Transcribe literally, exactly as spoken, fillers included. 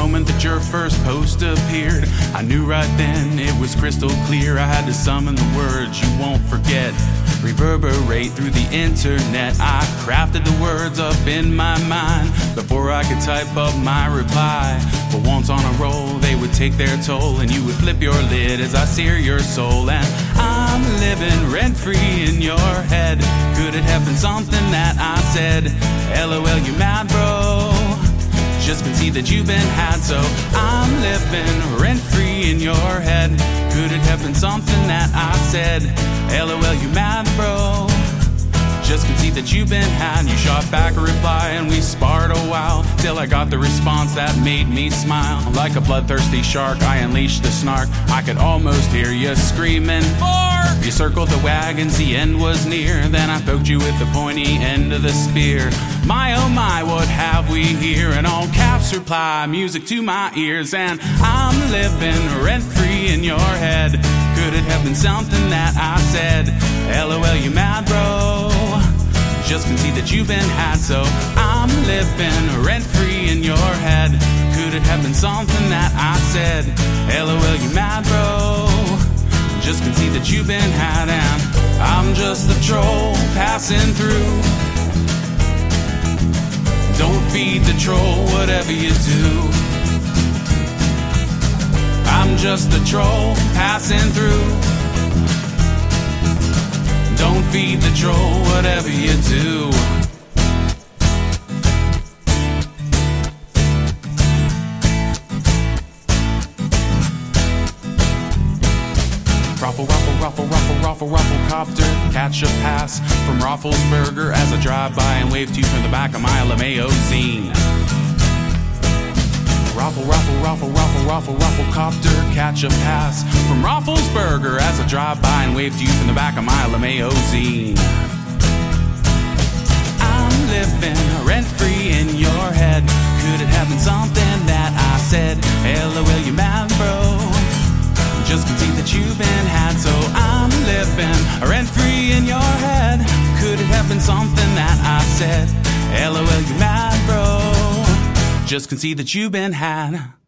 moment that your first post appeared, I knew right then it was crystal clear. I had to summon the words you won't forget, reverberate through the internet. I crafted the words up in my mind before I could type up my reply. But once on a roll, they would take their toll, and you would flip your lid as I sear your soul. And I'm living rent-free in your head. Could it have been something that I said? LOL, you mad, bro? Just concede that you've been had. So I'm living rent-free in your head. Could it have been something that I said? LOL, you mad, bro? Just concede that you've been had. You shot back a reply and we sparred a while, till I got the response that made me smile. Like a bloodthirsty shark, I unleashed the snark. I could almost hear you screaming, bark! You circled the wagons, the end was near. Then I poked you with the pointy end of the spear. My oh my, what have we here? And all caps reply, music to my ears. And I'm living rent-free in your head. Could it have been something that I said? LOL, you mad, bro? Just concede that you've been had. So I'm living rent-free in your head. Could it have been something that I said? LOL, you mad, bro? Just concede that you've been had. And I'm just a troll passing through. Don't feed the troll, whatever you do. I'm just a troll passing through. Don't feed the troll, whatever you do. Ruffle, ruffle, ruffle, ruffle, ruffle, ruffle, copter. Catch a pass from Rafflesburger as I drive by and wave to you from the back of my L M A O zine. Ruffle, ruffle, ruffle, ruffle, ruffle, ruffle, copter. Catch a pass from Rafflesburger as I drive by and wave to you from the back of my L M A O zine. I'm living rent-free in your head. Could it have been something that I said? LOL, you mad, bro? Just concede that you've been had. So I'm living rent-free in your head. Could it have been something that I said? LOL, you mad, bro? Just concede that you've been had.